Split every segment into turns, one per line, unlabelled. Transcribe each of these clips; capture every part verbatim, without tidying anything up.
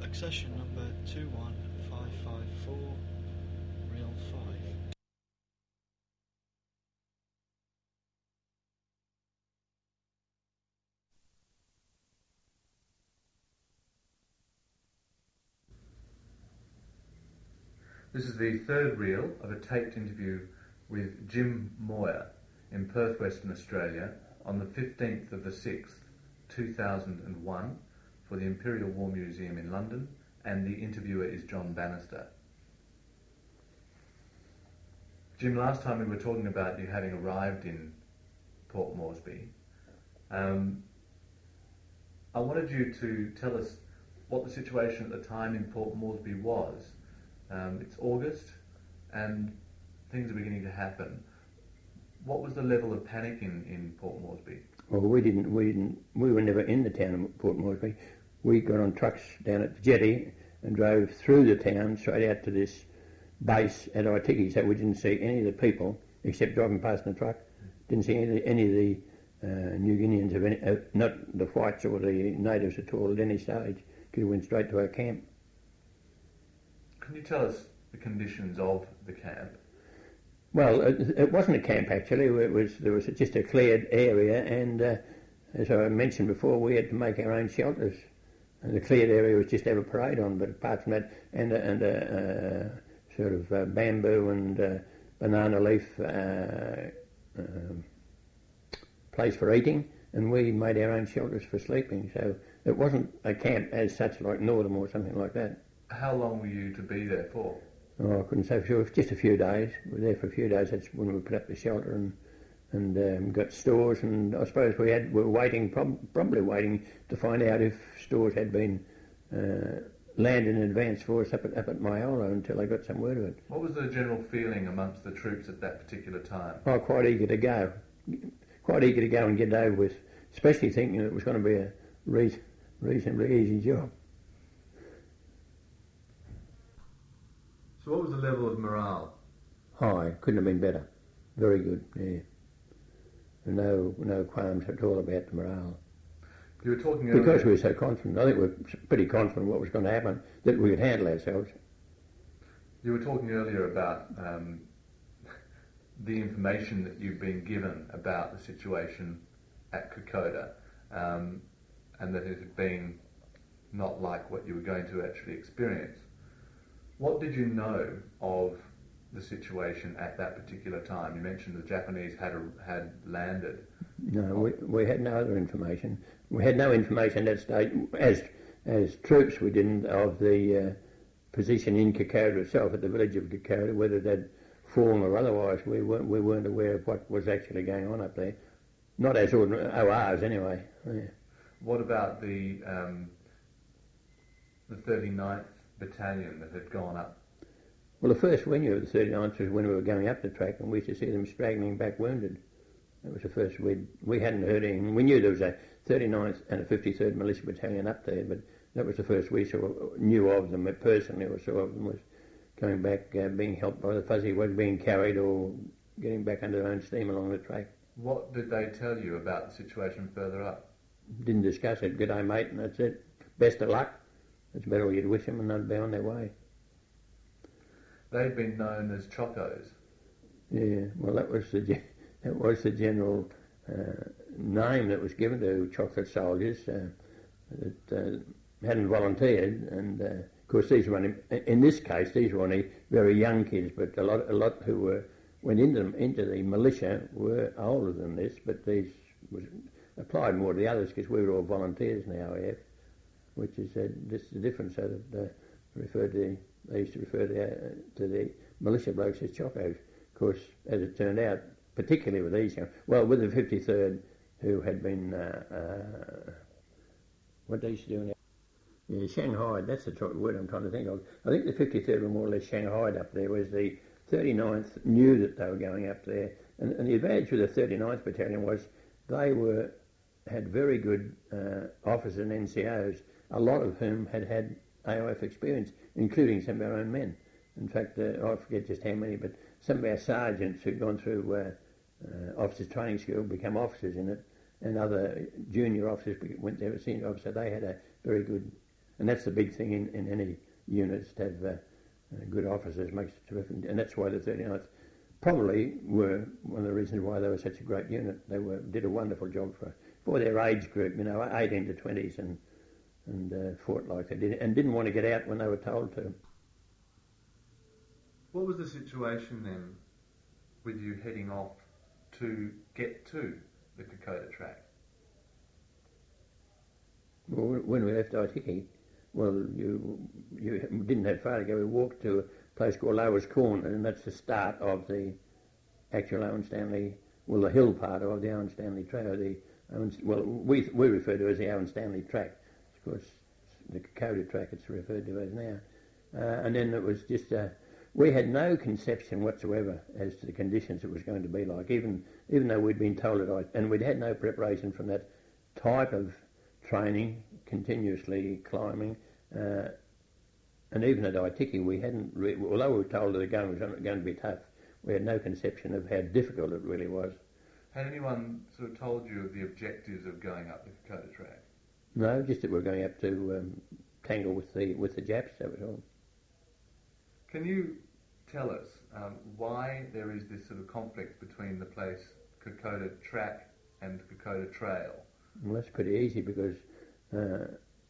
Accession number two one five five four, reel five.
This is the third reel of a taped interview with Jim Moir in Perth, Western Australia on the fifteenth of the sixth, two thousand one for the Imperial War Museum in London, and the interviewer is John Bannister. Jim, last time we were talking about you having arrived in Port Moresby. Um, I wanted you to tell us what the situation at the time in Port Moresby was. Um, it's August and things are beginning to happen. What was the level of panic in, in Port Moresby?
Well, we didn't, we didn't, we were never in the town of Port Moresby. We got on trucks down at the jetty and drove through the town straight out to this base at Aitiki, so we didn't see any of the people except driving past in the truck. Didn't see any of the, any of the uh, New Guineans, of any, uh, not the whites or the natives at all at any stage, because we went straight to our camp.
Can you tell us the conditions of the camp?
Well, it, it wasn't a camp actually. It was there was just a cleared area, and uh, as I mentioned before, we had to make our own shelters. And the cleared area was just to have a parade on, but apart from that, and and uh, uh, sort of uh, bamboo and uh, banana leaf uh, um, place for eating, and we made our own shelters for sleeping. So it wasn't a camp as such, like Northam or something like that.
How long were you to be there for?
Oh, I couldn't say for sure. Just a few days. We were there for a few days. That's when we put up the shelter and and um, got stores. And I suppose we had we were waiting, prob- probably waiting to find out if stores had been uh, landed in advance for us up at up at Myola until they got some word of it.
What was the general feeling amongst the troops at that particular time?
Oh, quite eager to go. Quite eager to go and get it over with, especially thinking it was going to be a re- reasonably easy job.
So what was the level of morale?
High, couldn't have been better. Very good, yeah. No, no qualms at all about the morale.
You were talking earlier...
Because we were so confident. I think we were pretty confident what was going to happen, that we could handle ourselves.
You were talking earlier about um, the information that you've been given about the situation at Kokoda, um, and that it had been not like what you were going to actually experience. What did you know of the situation at that particular time? You mentioned the Japanese had a, had landed.
No, we, we had no other information. We had no information at that stage. As as troops, we didn't of the uh, position in Kokoda itself, at the village of Kokoda, whether they'd fallen or otherwise. We weren't we weren't aware of what was actually going on up there. Not as ordinary O Rs anyway. Yeah.
What about the um, the thirty-ninth Battalion that had gone up?
Well, the first we knew of the thirty-ninth was when we were going up the track, and we used to see them straggling back wounded. That was the first we we hadn't heard anything. We knew there was a thirty-ninth and a fifty-third Militia Battalion up there, but that was the first we saw knew of them personally, or saw of them was going back, uh, being helped by the Fuzzy Wug, being carried or getting back under their own steam along the track.
What did they tell you about the situation further up?
Didn't discuss it. Good day, mate, and that's it. Best of luck. It's better you'd wish them and they'd be on their way.
They've been known as Chocos.
Yeah, well, that was the that was the general uh, name that was given to chocolate soldiers uh, that uh, hadn't volunteered, and uh, of course these were only, in this case these were only very young kids, but a lot a lot who were went into into the militia were older than this, but these was applied more to the others because we were all volunteers in the O A F. Which is uh, this is the difference. So that uh, referred to, they used to refer to, uh, to the militia blokes as chocos. Of course, as it turned out, particularly with these, well, with the fifty-third, who had been, uh, uh, what they used to do now? Yeah, Shanghai. That's the word I'm trying to think of. I think the fifty-third were more or less Shanghaied up there, whereas the thirty-ninth knew that they were going up there. And, and the advantage with the thirty-ninth Battalion was they were had very good uh, officers and N C Os. A lot of whom had had A O F experience, including some of our own men. In fact, uh, I forget just how many, but some of our sergeants who'd gone through uh, uh, officers training school, become officers in it, and other junior officers went there as senior officer. They had a very good And that's the big thing in, in any units, to have uh, uh, good officers makes it terrific. And that's why the thirty-ninth probably were one of the reasons why they were such a great unit. They were did a wonderful job for for their age group, you know, eighteen to twenties, and and uh, fought like they did, and didn't want to get out when they were told to.
What was the situation then with you heading off to get to the Kokoda track?
Well, when we left Aitiki, well, you you didn't have far to go. We walked to a place called Lowers Corner, and that's the start of the actual Owen Stanley, well, the hill part of the Owen Stanley Trail. The Owen, well, we we refer to it as the Owen Stanley Track. Of course, the Kokoda Track it's referred to as now. Uh, and then it was just, uh, we had no conception whatsoever as to the conditions it was going to be like, even even though we'd been told it, and we'd had no preparation from that type of training, continuously climbing. Uh, and even at Aitiki, we hadn't, re- although we were told that the going was going to be tough, we had no conception of how difficult it really was.
Had anyone sort of told you of the objectives of going up the Kokoda track?
No, just that we're going up to um, tangle with the with the Japs, that was all.
Can you tell us um, why there is this sort of conflict between the place Kokoda track and Kokoda trail?
Well, that's pretty easy, because uh,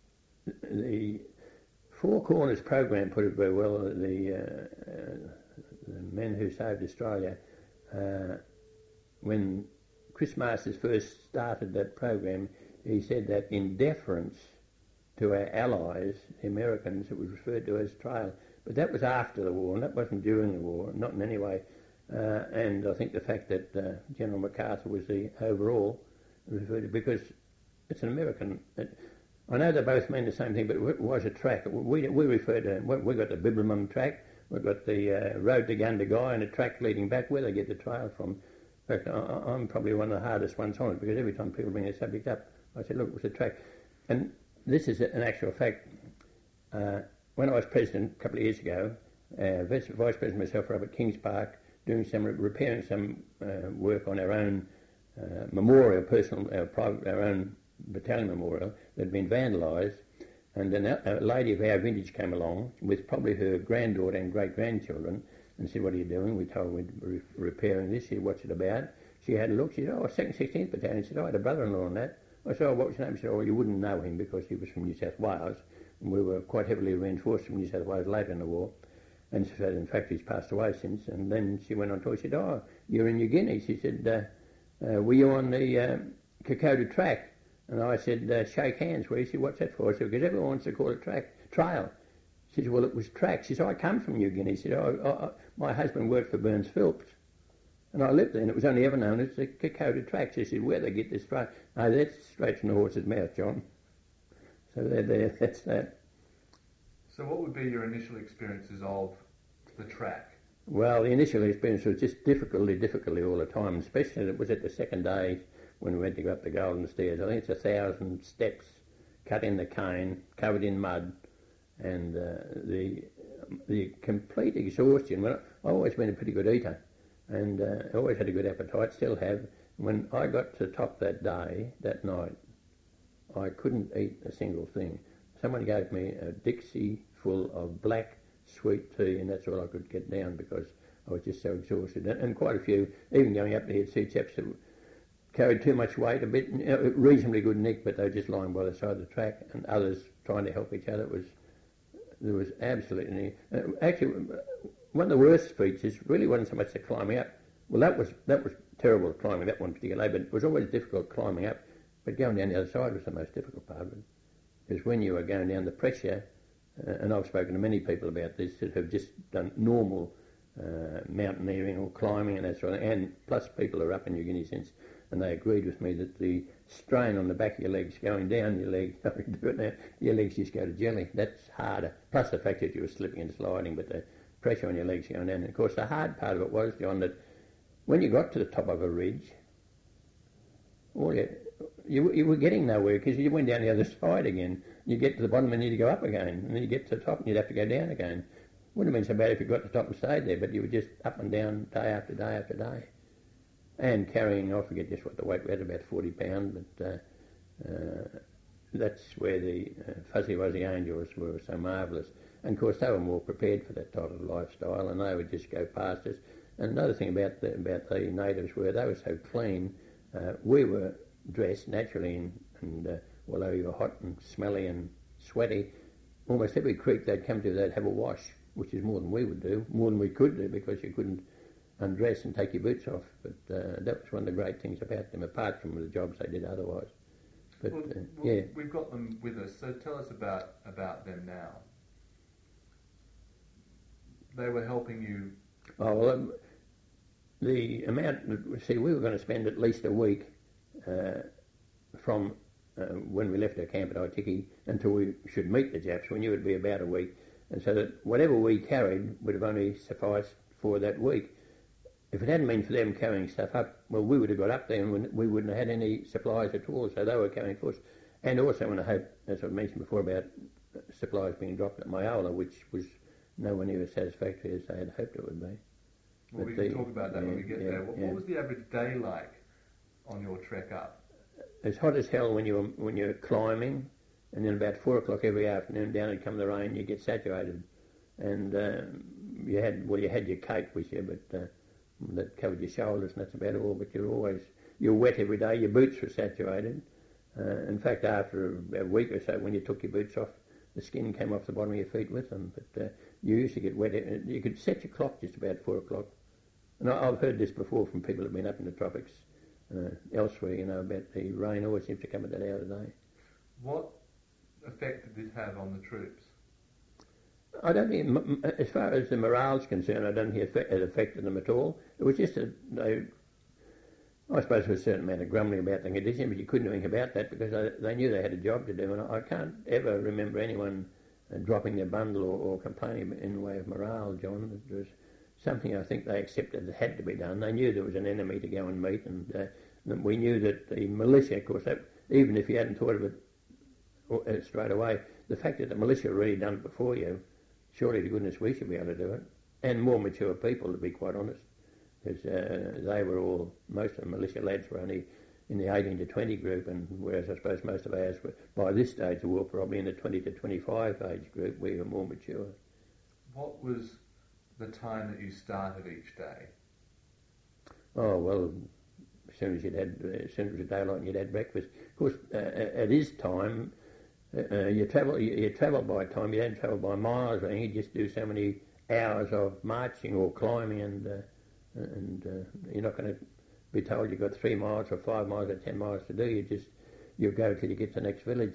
the Four Corners program put it very well. The, uh, uh, the men who saved Australia, uh, when Chris Masters first started that program, he said that in deference to our allies, the Americans, it was referred to as trail. But that was after the war, and that wasn't during the war, not in any way. Uh, and I think the fact that uh, General MacArthur was the overall referred to, because it's an American. It, I know they both mean the same thing, but it was a track. We we refer to, we got the Bibbulmun track, we've got the uh, road to Gundagai, and a track leading back where they get the trail from. In fact, I, I'm probably one of the hardest ones on it, because every time people bring the subject up, I said, look, it was a track. And this is an actual fact. Uh, when I was president a couple of years ago, uh, Vice, Vice President myself were up at Kings Park doing some, repairing some uh, work on our own uh, memorial, personal, our, private, our own battalion memorial that had been vandalised, and then a, a lady of our vintage came along with probably her granddaughter and great-grandchildren and said, what are you doing? We told her we were re- repairing this. She said, what's it about? She had a look. She said, oh, second sixteenth Battalion. She said, oh, I had a brother-in-law on that. I said, oh, what was his name? She said, oh, you wouldn't know him because he was from New South Wales, and we were quite heavily reinforced from New South Wales later in the war. And she said, in fact, he's passed away since. And then she went on to, she said, oh, you're in New Guinea. She said, uh, uh, were you on the uh, Kokoda track? And I said, uh, shake hands. Well, she said, what's that for? I said, because everyone wants to call it track, trail. She said, well, it was track. She said, I come from New Guinea. She said, oh, I, I, my husband worked for Burns Phillips. And I lived there, and it was only ever known as the Kokoda track. She said, where'd they get this track? No, that's straight from the horse's mouth, John. So there, there, that's that.
So what would be your initial experiences of the track?
Well, the initial experience was just difficulty, difficulty all the time, especially it was at the second day when we went to go up the Golden Stairs. I think it's a thousand steps cut in the cane, covered in mud, and uh, the the complete exhaustion. Well, I always been a pretty good eater, and uh, I always had a good appetite, still have. When I got to the top that day, that night, I couldn't eat a single thing. Someone gave me a Dixie full of black sweet tea, and that's all I could get down because I was just so exhausted. And, and quite a few, even going up there, see chaps that carried too much weight, a bit, you know, reasonably good nick, but they were just lying by the side of the track, and others trying to help each other. It was there was absolutely uh, actually one of the worst features really wasn't so much the climbing up. Well, that was that was terrible climbing that one particular day, but it was always difficult climbing up. But going down the other side was the most difficult part of it, because when you were going down, the pressure, uh, and I've spoken to many people about this that have just done normal uh, mountaineering or climbing and that sort of thing, and plus people are up in New Guinea since, and they agreed with me that the strain on the back of your legs going down your legs, I can do it now, your legs just go to jelly. That's harder. Plus the fact that you were slipping and sliding, but the pressure on your legs going down. And of course the hard part of it was, John, that when you got to the top of a ridge, all you, you, you were getting nowhere because you went down the other side again. You get to the bottom and you need to go up again, and then you get to the top and you'd have to go down again. Wouldn't have been so bad if you got to the top and stayed there, but you were just up and down day after day after day. And carrying, I forget just what the weight was, about forty pounds, but uh, uh, that's where the uh, Fuzzy Wuzzy Angels were so marvellous. And of course they were more prepared for that type of lifestyle, and they would just go past us. And another thing about the, about the natives were they were so clean. Uh, we were dressed naturally, in, and uh, although you were hot and smelly and sweaty, almost every creek they'd come to they'd have a wash, which is more than we would do, more than we could do, because you couldn't undress and take your boots off. But uh, that was one of the great things about them, apart from the jobs they did otherwise. But
well,
uh,
well,
yeah,
we've got them with us, so tell us about, about them now. They were helping you.
Oh, well, um, the amount, see, we were going to spend at least a week uh, from uh, when we left our camp at Aitiki until we should meet the Japs. We knew it would be about a week, and so that whatever we carried would have only sufficed for that week. If it hadn't been for them carrying stuff up, well, we would have got up there and we wouldn't have had any supplies at all, so they were carrying for us. And also, when I hope, as I mentioned before, about supplies being dropped at Myola, which was nowhere near as satisfactory as they had hoped it would be.
Well,
But
we
the,
can talk about that
yeah,
when we get
yeah,
there. What,
yeah.
what was the average day like on your trek up?
It's hot as hell when you're when you're climbing, and then about four o'clock every afternoon, down would come the rain. You get saturated, and uh, you had well, you had your cape with you, but uh, that covered your shoulders, and that's about all. But you're always you're wet every day. Your boots were saturated. Uh, in fact, after a, a week or so, when you took your boots off, the skin came off the bottom of your feet with them. But uh, you used to get wet. You could set your clock just about four o'clock. And I, I've heard this before from people who've been up in the tropics uh, elsewhere, you know, about the rain always seems to come at that hour of the day.
What effect did this have on the troops?
I don't think, m- m- as far as the morale's concerned, I don't think it affected them at all. It was just that they, I suppose there was a certain amount of grumbling about the condition, but you couldn't do anything about that because they, they knew they had a job to do, and I, I can't ever remember anyone uh, dropping their bundle or, or complaining in the way of morale, John. It was something I think they accepted that had to be done. They knew there was an enemy to go and meet, and uh, we knew that the militia, of course, that, even if you hadn't thought of it uh, straight away, the fact that the militia had already done it before you, surely to goodness we should be able to do it. And more mature people, to be quite honest, because uh, they were all, most of the militia lads were only in the eighteen to twenty group, and whereas I suppose most of ours were, by this stage of the war, probably in the twenty to twenty-five age group, we were more mature.
What was the time that you started each day?
Oh, well, as soon as you'd had, as soon as it was daylight and you'd had breakfast. Of course, uh, at his time, uh, you travel you, you travel by time. You don't travel by miles or anything. You just do so many hours of marching or climbing, and uh, and uh, you're not going to be told you've got three miles or five miles or ten miles to do. You just you go till you get to the next village.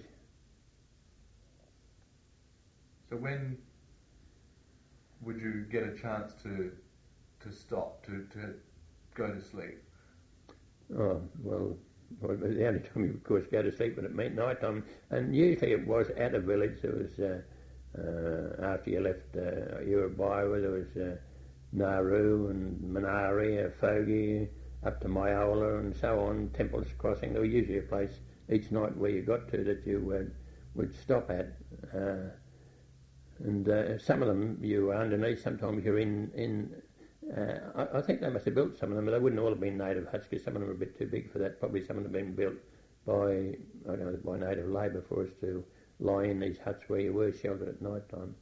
So when would you get a chance to to stop, to, to go to sleep?
Oh, well, well, the only time you, of course, go to sleep when it meant night time. And usually it was at a village. There was, uh, uh, after you left uh, Urabai, there was uh, Nauru and Minari, uh, Fogi, up to Myola and so on, Temples Crossing. There was usually a place each night where you got to that you uh, would stop at. Uh, and uh, some of them you were underneath, sometimes you're in... in Uh, I, I think they must have built some of them, but they wouldn't all have been native huts because some of them were a bit too big for that. Probably some of them have been built by, I don't know, by native labour for us to lie in these huts where you were sheltered at night time.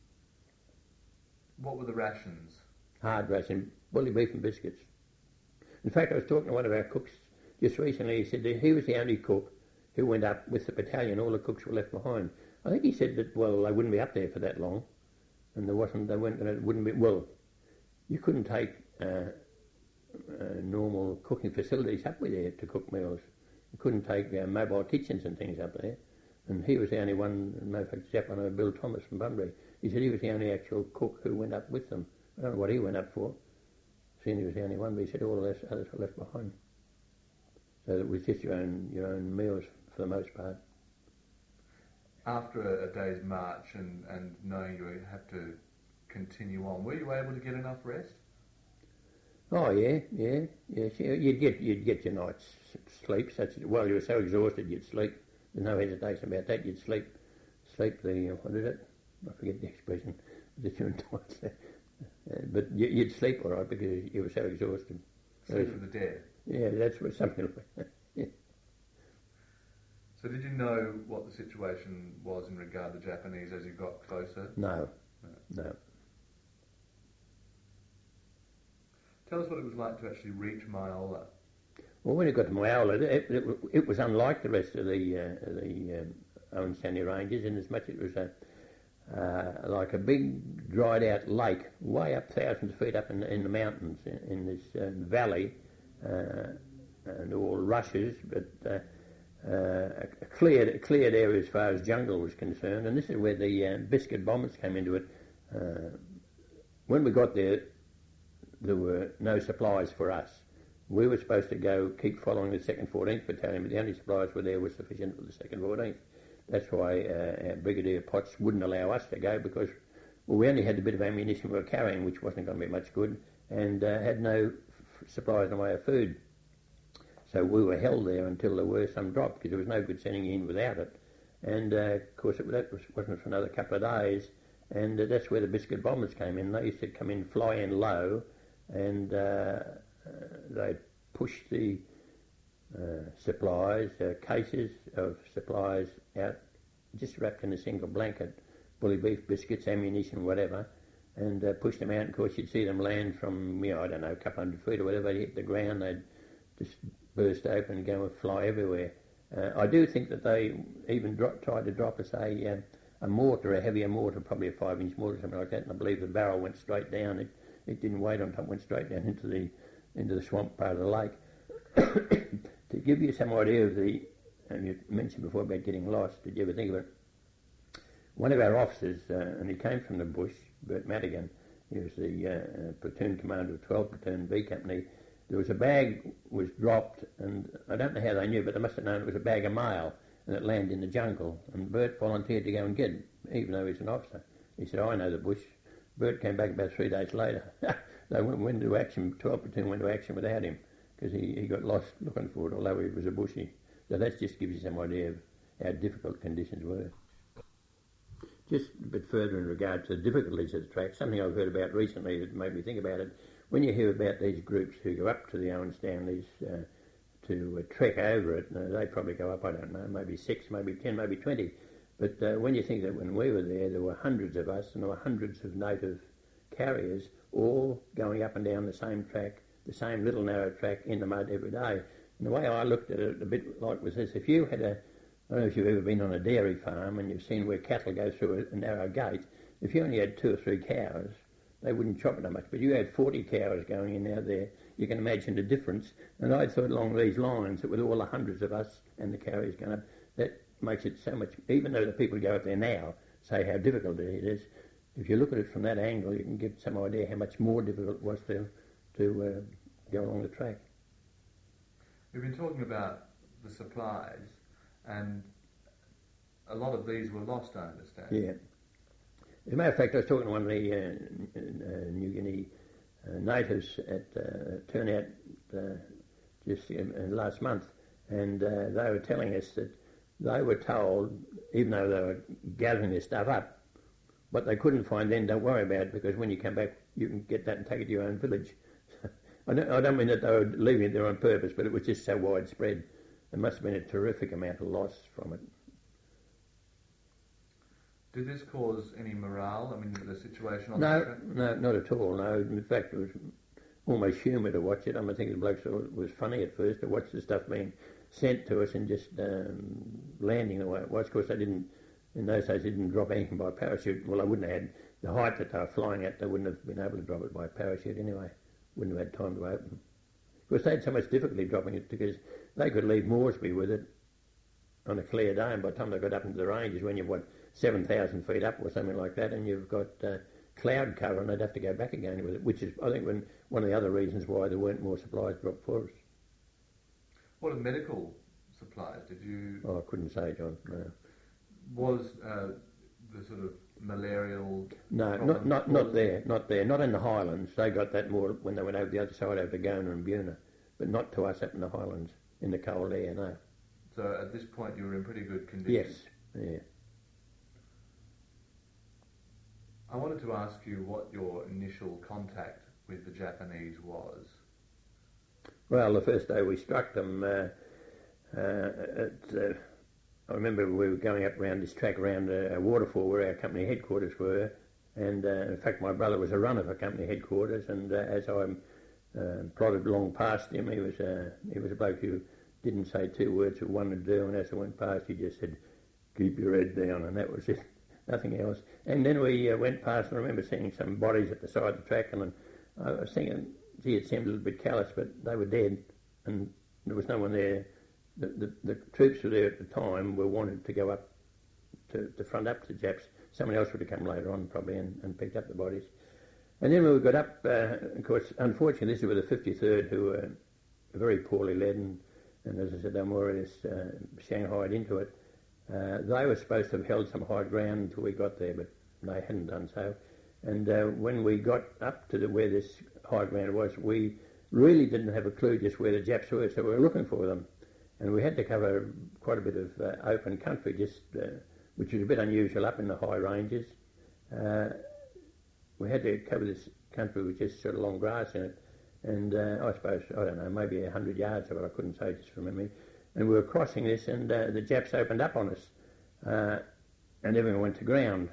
What were the rations?
Hard ration, bully beef and biscuits. In fact, I was talking to one of our cooks just recently. He said that he was the only cook who went up with the battalion. All the cooks were left behind. I think he said that, well, they wouldn't be up there for that long, and there wasn't, they weren't going to, wouldn't be, well, you couldn't take uh, uh, normal cooking facilities up with there to cook meals. You couldn't take uh, mobile kitchens and things up there. And he was the only one, in fact, chap I know, Bill Thomas from Bunbury, he said he was the only actual cook who went up with them. I don't know what he went up for, seeing he was the only one, but he said all the others were left behind. So it was just your own, your own meals for the most part.
After a, a day's march and, and knowing you would have to continue on, were you able to get enough rest?
Oh yeah, yeah, yes. Yeah. You'd get you'd get your night's sleep. Such well, you were so exhausted you'd sleep. There's no hesitation about that. You'd sleep, sleep the what is it? I forget the expression. The two nights. Uh, but you, you'd sleep all right because you were so exhausted.
Sleep for the dead.
Yeah, that's what something like that. Yeah.
So did you know what the situation was in regard to the Japanese as you got closer?
No,
No.
no.
Tell us what it was like to actually reach Myola.
Well, when it got to Myola, it, it, it was unlike the rest of the uh, the um, Owen Stanley Ranges in as much as it was a, uh, like a big dried out lake way up thousands of feet up in, in the mountains in, in this um, valley, uh, and all rushes, but uh, uh, a cleared, cleared area as far as jungle was concerned, and this is where the uh, biscuit bombers came into it. Uh, when we got there, there were no supplies for us. We were supposed to go keep following the second fourteenth Battalion, but the only supplies were there were sufficient for the second fourteenth. That's why uh, our Brigadier Potts wouldn't allow us to go, because well, we only had the bit of ammunition we were carrying, which wasn't going to be much good, and uh, had no f- supplies in the way of food. So we were held there until there were some drop, because there was no good sending you in without it. And uh, of course it, that was, wasn't for another couple of days, and uh, that's where the biscuit bombers came in. They used to come in, fly in low, and uh, uh, they'd push the uh, supplies, uh, cases of supplies out, just wrapped in a single blanket, bully beef, biscuits, ammunition, whatever, and uh, push them out. And of course you'd see them land from, you know, I don't know, a couple hundred feet or whatever. They hit the ground, they'd just burst open and go and fly everywhere. Uh, I do think that they even drop, tried to drop us a, um, a mortar, a heavier mortar, probably a five-inch mortar, something like that, and I believe the barrel went straight down. It, it didn't wait on top, went straight down into the into the swamp part of the lake. To give you some idea of the, and you mentioned before about getting lost, did you ever think of it? One of our officers, uh, and he came from the bush, Bert Madigan, he was the uh, platoon commander of twelfth Platoon B Company. There was a bag was dropped, and I don't know how they knew, but they must have known it was a bag of mail, and it landed in the jungle. And Bert volunteered to go and get it, even though he was an officer. He said, I know the bush. Bert came back about three days later. They went, went into action, twelfth Platoon went into action without him, because he, he got lost looking for it, although he was a bushie. So that just gives you some idea of how difficult conditions were. Just a bit further in regard to the difficulties of the track, something I've heard about recently that made me think about it. When you hear about these groups who go up to the Owen Stanleys uh, to uh, trek over it, uh, they probably go up, I don't know, maybe six, maybe ten, maybe twenty. But uh, when you think that when we were there, there were hundreds of us, and there were hundreds of native carriers all going up and down the same track, the same little narrow track in the mud every day. And the way I looked at it a bit like was this: if you had a, I don't know if you've ever been on a dairy farm and you've seen where cattle go through a, a narrow gate, if you only had two or three cows, they wouldn't chop it that much. But you had forty cows going in out there, you can imagine the difference. And I thought along these lines that with all the hundreds of us and the carriers going up, that makes it so much, even though the people go up there now say how difficult it is, if you look at it from that angle, you can get some idea how much more difficult it was to, to uh, go along the track.
We've been talking about the supplies, and a lot of these were lost, I understand.
Yeah. As a matter of fact, I was talking to one of the uh, uh, New Guinea uh, natives at uh, turnout uh, just uh, last month, and uh, they were telling us that they were told, even though they were gathering their stuff up, what they couldn't find then, don't worry about it, because when you come back, you can get that and take it to your own village. I, don't, I don't mean that they were leaving it there on purpose, but it was just so widespread. There must have been a terrific amount of loss from it.
Did this cause any morale? I mean, the situation on
no,
the track?
No, not at all, no. In fact, it was almost humour to watch it. I mean, I think the blokes thought it was funny at first to watch the stuff being sent to us and just um, landing the way it was. Of course, they didn't, in those days, they didn't drop anything by parachute. Well, they wouldn't have had the height that they were flying at, they wouldn't have been able to drop it by parachute anyway. Wouldn't have had time to open. Of course, they had so much difficulty dropping it because they could leave Moresby with it on a clear day, and by the time they got up into the ranges, when you're, what, seven thousand feet up or something like that, and you've got uh, cloud cover, and they'd have to go back again with it, which is, I think, when, one of the other reasons why there weren't more supplies dropped for us.
What are medical supplies? Did you...
Oh, I couldn't say, John, no.
Was uh, the sort of malarial...
No, not not not there, not there, not in the Highlands. They got that more when they went over the other side, over to Gona and Buna, but not to us up in the Highlands, in the cold air, no.
So at this point you were in pretty good condition?
Yes, yeah.
I wanted to ask you what your initial contact with the Japanese was.
Well, the first day we struck them, uh, uh, at, uh, I remember we were going up around this track around a, a waterfall where our company headquarters were, and uh, in fact my brother was a runner for company headquarters, and uh, as I uh, plodded along past him, he was uh, he was a bloke who didn't say two words of one to do, and as I went past he just said, "Keep your head down," and that was it, nothing else. And then we uh, went past, and I remember seeing some bodies at the side of the track, and I was thinking, gee, it seemed a little bit callous, but they were dead, and there was no one there. The, the, the troops who were there at the time were wanted to go up to, to front up to the Japs. Someone else would have come later on probably and, and picked up the bodies. And then when we got up, uh, of course, unfortunately, this was the fifty-third who were very poorly led, and, and as I said, they were more or less uh, shanghaied into it. Uh, they were supposed to have held some high ground until we got there, but they hadn't done so. And uh, when we got up to the, where this high ground was, we really didn't have a clue just where the Japs were, so we were looking for them. And we had to cover quite a bit of uh, open country, just uh, which was a bit unusual up in the high ranges. Uh, we had to cover this country with just sort of long grass in it, and uh, I suppose, I don't know, maybe a hundred yards of it, I couldn't say just from memory. And we were crossing this, and uh, the Japs opened up on us, uh, and everyone went to ground.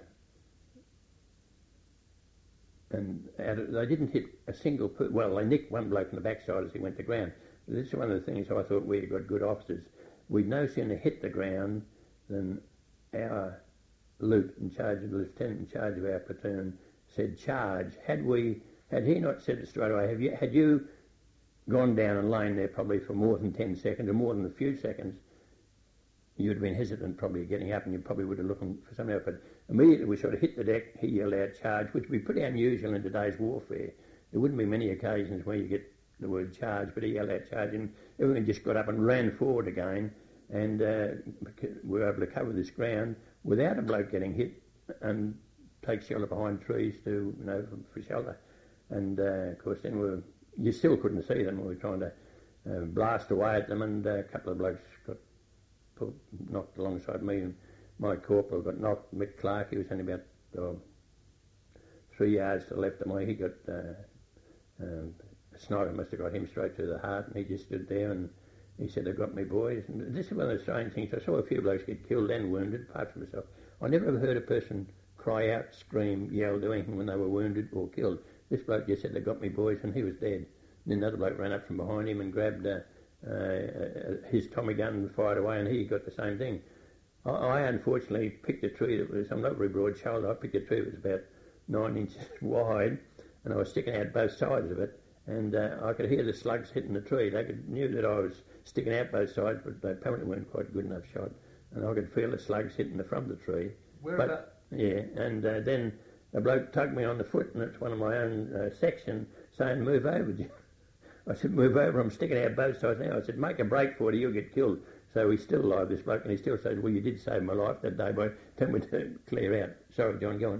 And out of, they didn't hit a single, per- well, they nicked one bloke in the backside as he went to ground. This is one of the things I thought we got good officers. We'd no sooner hit the ground than our Luke, in charge of the lieutenant in charge of our platoon, said charge. Had we, had he not said it straight away, have you, had you gone down and lain there probably for more than ten seconds or more than a few seconds, you'd have been hesitant probably getting up, and you probably would have looking for something else. But immediately we sort of hit the deck, he yelled out charge, which would be pretty unusual in today's warfare. There wouldn't be many occasions where you get the word charge, but he yelled out charge, and everyone just got up and ran forward again, and uh, we were able to cover this ground without a bloke getting hit and take shelter behind trees to, you know, for shelter. And uh, of course then we were, you still couldn't see them. We were trying to uh, blast away at them, and uh, a couple of blokes got put, knocked alongside me, and my corporal got knocked. Mick Clark, he was only about oh, three yards to the left of me. He got uh, um, a sniper must have got him straight to the heart, and he just stood there, and he said, "They've got me, boys." And this is one of the strange things. I saw a few blokes get killed and wounded, apart from myself. I never ever heard a person cry out, scream, yell, do anything when they were wounded or killed. This bloke just said, "They got me, boys," and he was dead. And then another bloke ran up from behind him and grabbed uh, uh, his Tommy gun and fired away, and he got the same thing. I, I unfortunately picked a tree that was, I'm not very broad-shouldered, I picked a tree that was about nine inches wide, and I was sticking out both sides of it. And uh, I could hear the slugs hitting the tree. They could, knew that I was sticking out both sides, but they apparently weren't quite good enough shot. And I could feel the slugs hitting the front of the tree.
Where
but,
about?
Yeah, and uh, then a bloke tugged me on the foot, and it's one of my own uh, section, saying, "Move over, Jim." I said, "Move over, I'm sticking out both sides now." I said, "Make a break for it or you'll get killed." So he's still alive, this bloke, and he still says, "Well, you did save my life that day by telling me to clear out." Sorry, John, go on.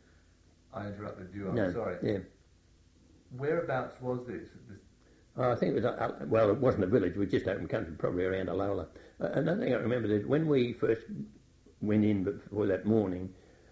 I interrupted you, I'm
no,
sorry.
Yeah.
Whereabouts was this? this
Oh, I think it was, uh, well, it wasn't a village, it was just open country, probably around Alola. Uh, another thing I remember is when we first went in before that morning,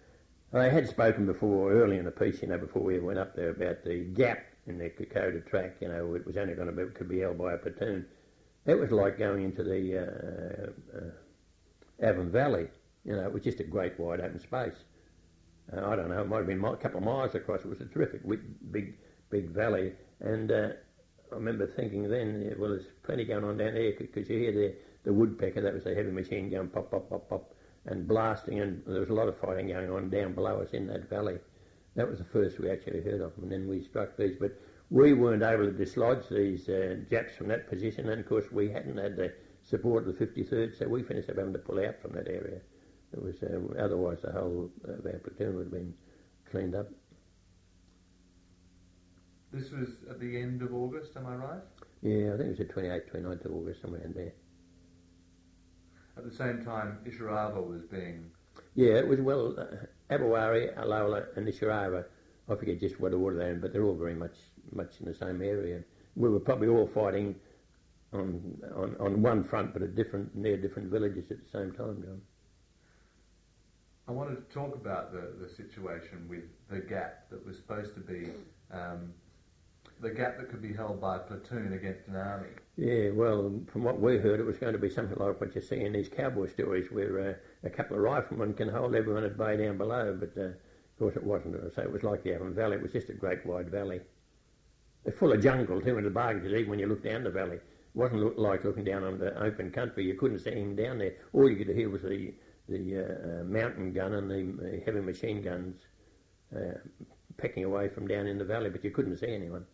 I had spoken before, early in the piece, you know, before we went up there, about the gap in the Kokoda track, you know, it was only going to be, could be held by a platoon. That was like going into the uh, uh, Avon Valley, you know, it was just a great wide open space. Uh, I don't know, it might have been a couple of miles across, it was a terrific, big, big valley, and uh, I remember thinking then, yeah, well, there's plenty going on down there, because you hear the, the woodpecker, that was the heavy machine gun, pop, pop, pop, pop, and blasting, and there was a lot of fighting going on down below us in that valley. That was the first we actually heard of them, and then we struck these, but we weren't able to dislodge these uh, Japs from that position, and of course we hadn't had the support of the fifty-third, so we finished up having to pull out from that area. It was uh, otherwise the whole of our platoon would have been cleaned up.
This was at the end of August, am I right?
Yeah, I think it was the twenty-eighth, twenty-ninth of August, somewhere in there.
At the same time, Isharava was being...
Yeah, it was, well, uh, Abawari, Alola and Isharava, I forget just what order they're in, but they're all very much much in the same area. We were probably all fighting on on, on one front, but at different, near different villages at the same time, John.
I wanted to talk about the, the situation with the gap that was supposed to be um, the gap that could be held by a platoon against an army.
Yeah, well, from what we heard, it was going to be something like what you see in these cowboy stories, where uh, a couple of riflemen can hold everyone at bay down below. But uh, of course, it wasn't. So it was like the Avon Valley. It was just a great wide valley. It's full of jungle too, in the bargain. Even when you look down the valley, it wasn't look like looking down on the open country. You couldn't see him down there. All you could hear was the the uh, mountain gun and the uh, heavy machine guns uh, pecking away from down in the valley, but you couldn't see anyone.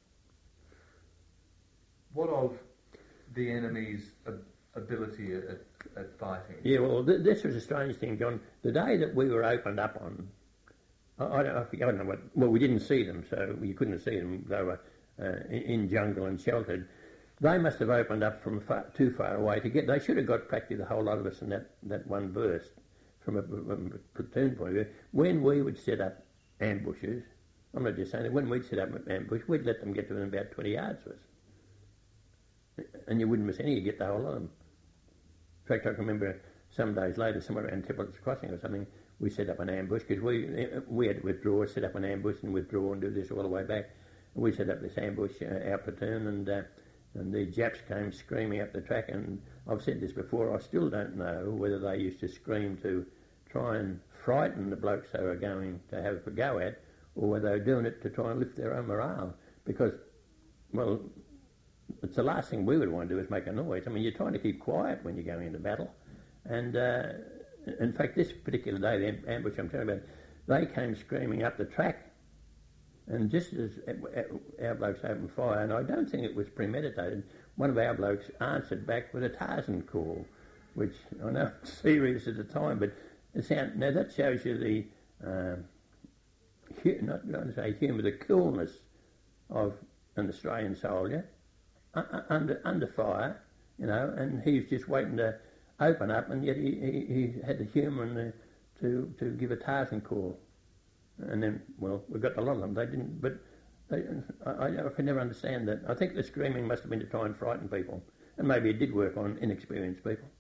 What of the enemy's ab- ability at, at fighting?
Yeah, well, th- this was a strange thing, John. The day that we were opened up on, I, I, don't, I forget- I don't know what, well, we didn't see them, so you couldn't see them. They were uh, in, in jungle and sheltered. They must have opened up from far, too far away to get, they should have got practically the whole lot of us in that, that one burst from a, from a platoon point of view. When we would set up ambushes, I'm not just saying that, when we'd set up an ambush, we'd let them get to within about twenty yards of us. And you wouldn't miss any, you get the whole lot of them. In fact, I can remember some days later, somewhere around Templeton's Crossing or something, we set up an ambush, because we we had to withdraw, set up an ambush and withdraw and do this all the way back. And we set up this ambush, uh, our platoon, and uh, and the Japs came screaming up the track, and I've said this before, I still don't know whether they used to scream to try and frighten the blokes they were going to have a go at, or whether they were doing it to try and lift their own morale, because, well, it's the last thing we would want to do is make a noise. I mean, you're trying to keep quiet when you're going into battle. And, uh, in fact, this particular day, the ambush I'm telling you about, they came screaming up the track. And just as our blokes opened fire, and I don't think it was premeditated, one of our blokes answered back with a Tarzan call, which I know it's serious at the time, but it sound, now that shows you the, uh, hu- not, not to say humour, the coolness of an Australian soldier, under under fire, you know, and he was just waiting to open up, and yet he, he, he had the humour and the, to to give a Tarzan call, and then, well, we got a lot of them. They didn't, but they, I, I could never understand that. I think the screaming must have been to try and frighten people, and maybe it did work on inexperienced people.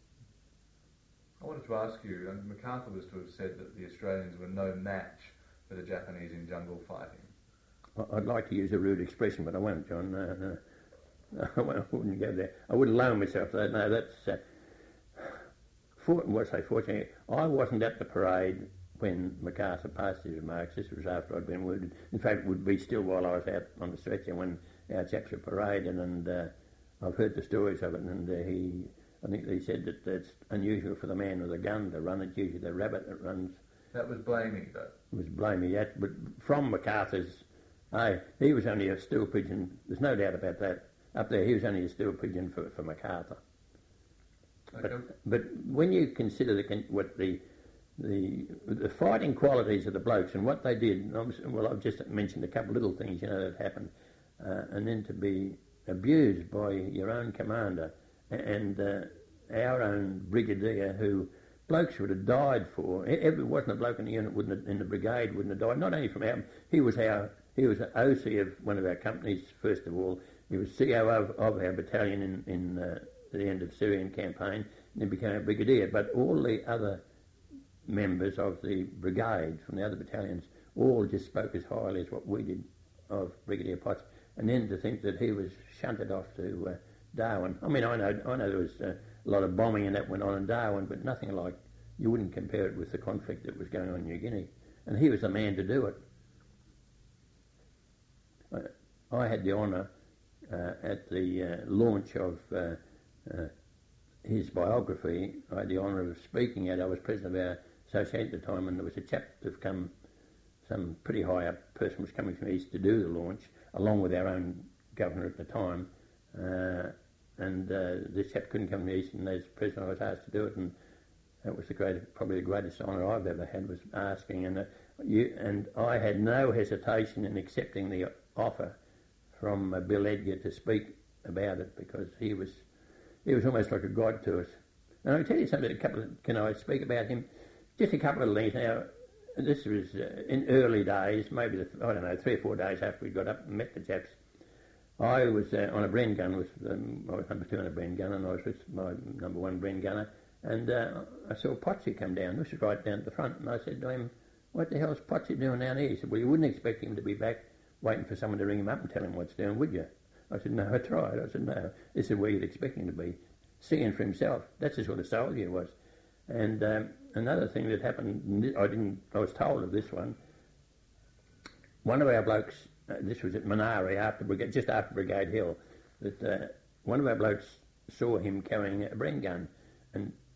I wanted to ask you, and MacArthur was to have said that the Australians were no match for the Japanese in jungle fighting.
I'd like to use a rude expression, but I won't, John. No, no. I wouldn't go there. I wouldn't loan myself to that. No, that's... Uh, for, what I say, fortunately, I wasn't at the parade when MacArthur passed his remarks. This was after I'd been wounded. In fact, it would be still while I was out on the stretcher when our chaps were parading, and uh, I've heard the stories of it, and uh, he... I think he said that it's unusual for the man with a gun to run. It's usually the rabbit that runs.
That was Blamey, though.
It was Blamey, that. But from MacArthur's... Hey, he was only a stool pigeon. There's no doubt about that. Up there, he was only a stool pigeon for, for MacArthur.
Okay.
But, but when you consider the what the the the fighting qualities of the blokes and what they did, well, I've just mentioned a couple of little things, you know, that happened, uh, and then to be abused by your own commander and uh, our own brigadier, who blokes would have died for. Every wasn't a bloke in the unit wouldn't have, in the brigade wouldn't have died. Not only from our, he was our he was an O C of one of our companies first of all. He was C O O of, of our battalion in, in uh, the end of the Syrian campaign, and then became a brigadier. But all the other members of the brigade from the other battalions all just spoke as highly as what we did of Brigadier Potts. And then to think that he was shunted off to uh, Darwin. I mean, I know I know there was uh, a lot of bombing and that went on in Darwin, but nothing like, you wouldn't compare it with the conflict that was going on in New Guinea. And he was the man to do it. I, I had the honour Uh, at the uh, launch of uh, uh, his biography, I had the honour of speaking at. I was president of our association at the time, and there was a chap that come, some pretty high up person was coming from east to do the launch, along with our own governor at the time. Uh, and uh, this chap couldn't come from the east, and as president I was asked to do it, and that was the greatest, probably the greatest honour I've ever had, was asking. And uh, you, and I had no hesitation in accepting the offer from uh, Bill Edgar to speak about it, because he was he was almost like a god to us. And I'll tell you something, a couple of, can I speak about him? Just a couple of things. Now, this was uh, in early days, maybe, the, I don't know, three or four days after we got up and met the chaps. I was uh, on a Bren gun with, um, I was number two on a Bren gun, and I was with my number one Bren gunner, and uh, I saw Potsy come down. This was right down at the front, and I said to him, "What the hell's Potsy doing down here?" He said, "Well, you wouldn't expect him to be back waiting for someone to ring him up and tell him what's doing, would you? I said, no, I tried. I said, no, this is where you'd expect him to be, seeing for himself. That's the sort of soldier he was. And um, another thing that happened, I didn't, I was told of this one. One of our blokes, uh, this was at Minari, after Brigade, just after Brigade Hill, that uh, one of our blokes saw him carrying a Bren gun, and